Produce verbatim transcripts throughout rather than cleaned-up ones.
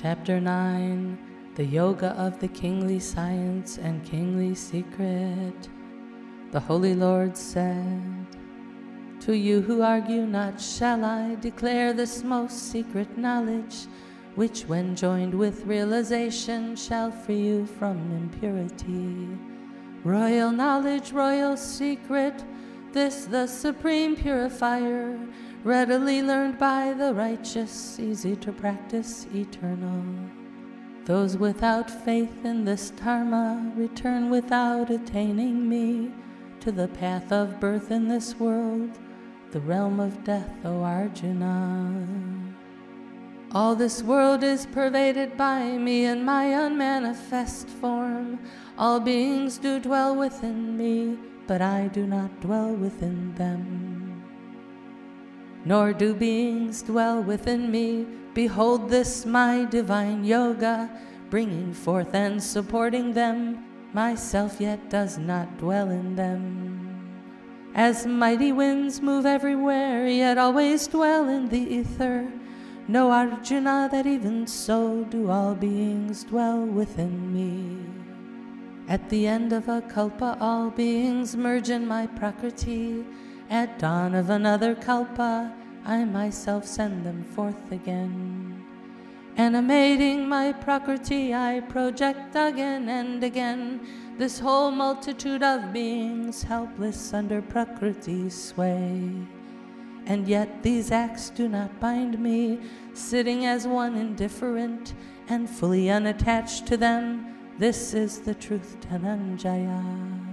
Chapter nine, the Yoga of the Kingly Science and Kingly Secret. The Holy Lord said, "To you who argue not shall I declare this most secret knowledge, which when joined with realization shall free you from impurity. Royal knowledge, royal secret, this the supreme purifier, readily learned by the righteous, easy to practice, eternal. Those without faith in this dharma return without attaining me to the path of birth in this world, the realm of death, O Arjuna. All this world is pervaded by me in my unmanifest form. All beings do dwell within me, but I do not dwell within them. Nor do beings dwell within me. Behold this my divine yoga, bringing forth and supporting them. Myself yet does not dwell in them. As mighty winds move everywhere, yet always dwell in the ether. Know, Arjuna, that even so do all beings dwell within me. At the end of a kalpa, all beings merge in my prakriti. At dawn of another kalpa, I myself send them forth again. Animating my prakriti, I project again and again this whole multitude of beings, helpless under prakriti's sway. And yet these acts do not bind me, sitting as one indifferent and fully unattached to them. This is the truth, Dhananjaya.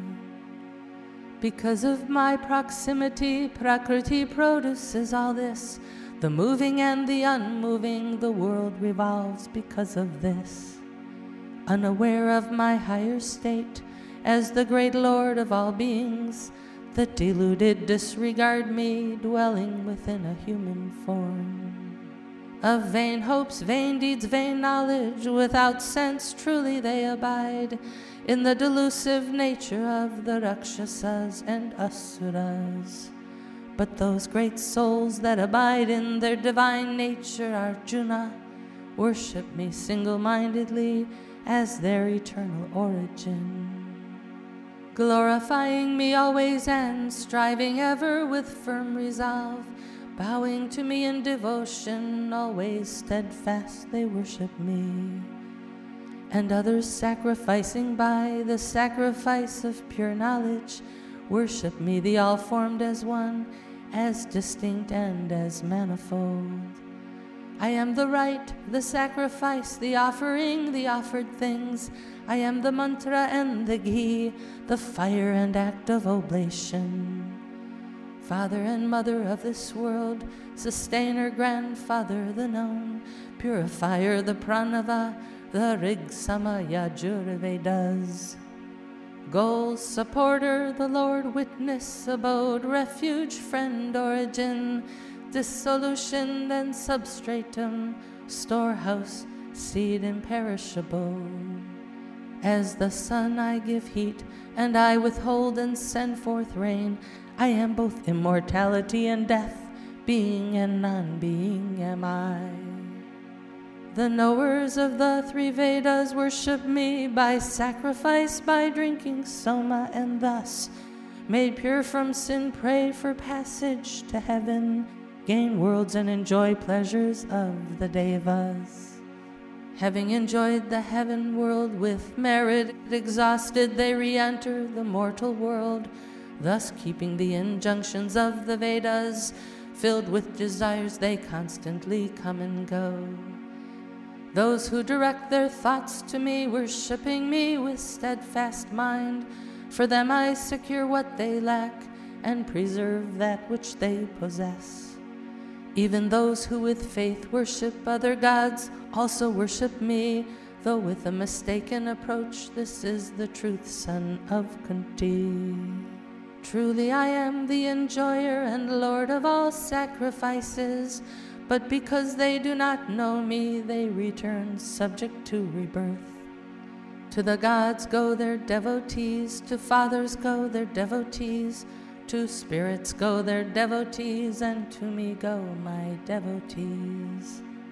Because of my proximity, Prakriti produces all this. The moving and the unmoving, the world revolves because of this. Unaware of my higher state, as the great Lord of all beings, the deluded disregard me, dwelling within a human form. Of vain hopes, vain deeds, vain knowledge, without sense truly they abide in the delusive nature of the Rakshasas and Asuras. But those great souls that abide in their divine nature, Arjuna, worship me single-mindedly as their eternal origin, glorifying me always and striving ever with firm resolve, bowing to me in devotion, always steadfast they worship me. And others sacrificing by the sacrifice of pure knowledge, worship me, the all-formed as one, as distinct and as manifold. I am the rite, the sacrifice, the offering, the offered things. I am the mantra and the ghee, the fire and act of oblation. Father and mother of this world, sustainer, grandfather, the known, purifier, the pranava, the rig, sama, yajur, Vedas. Goal, supporter, the Lord, witness, abode, refuge, friend, origin, dissolution and substratum, storehouse, seed imperishable. As the sun I give heat, and I withhold and send forth rain. I am both immortality and death, being and non-being am I. The knowers of the three Vedas worship me by sacrifice, by drinking soma, and thus, made pure from sin, pray for passage to heaven, gain worlds and enjoy pleasures of the devas. Having enjoyed the heaven world with merit exhausted, they re-enter the mortal world, thus keeping the injunctions of the Vedas. Filled with desires, they constantly come and go. Those who direct their thoughts to me, worshipping me with steadfast mind, for them I secure what they lack and preserve that which they possess. Even those who with faith worship other gods also worship me, though with a mistaken approach. This is the truth, son of Kunti. Truly I am the enjoyer and Lord of all sacrifices, but because they do not know me, they return subject to rebirth. To the gods go their devotees, to fathers go their devotees, to spirits go their devotees, and to me go my devotees.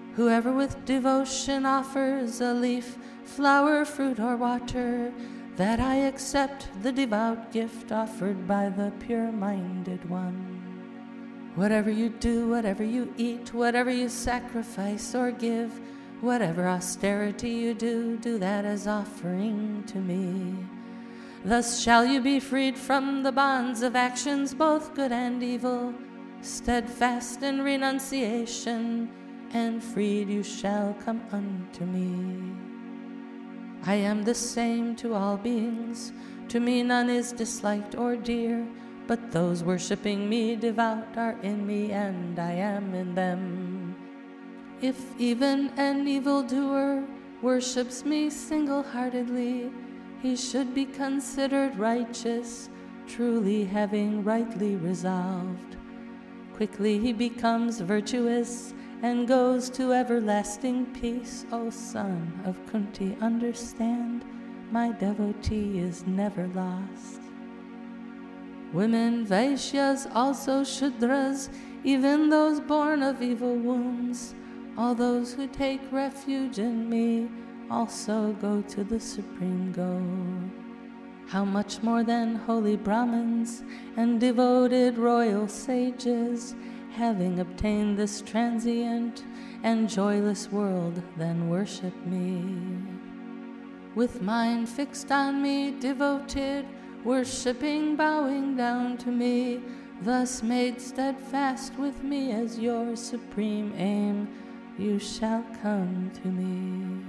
Whoever with devotion offers a leaf, flower, fruit, or water, that I accept the devout gift offered by the pure-minded one. Whatever you do, whatever you eat, whatever you sacrifice or give, whatever austerity you do, do that as offering to me. Thus shall you be freed from the bonds of actions, both good and evil, steadfast in renunciation, and freed you shall come unto me. I am the same to all beings. To me none is disliked or dear, but those worshipping me devout are in me, and I am in them. If even an evildoer worships me single-heartedly, he should be considered righteous, truly having rightly resolved. Quickly he becomes virtuous and goes to everlasting peace. O son of Kunti, understand, my devotee is never lost. Women, Vaishyas, also Shudras, even those born of evil wombs, all those who take refuge in me, also go to the supreme goal. How much more then holy Brahmins and devoted royal sages, having obtained this transient and joyless world, then worship me. With mind fixed on me, devoted, worshipping, bowing down to me, thus made steadfast with me as your supreme aim, you shall come to me.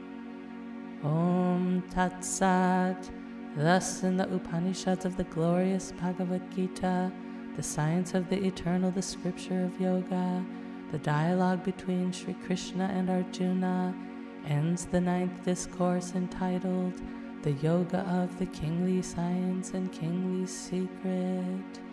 Om Tat Sat. Thus in the Upanishads of the glorious Bhagavad Gita, the science of the eternal, the scripture of yoga, the dialogue between Sri Krishna and Arjuna, ends the ninth discourse entitled The Yoga of the Kingly Science and Kingly Secret.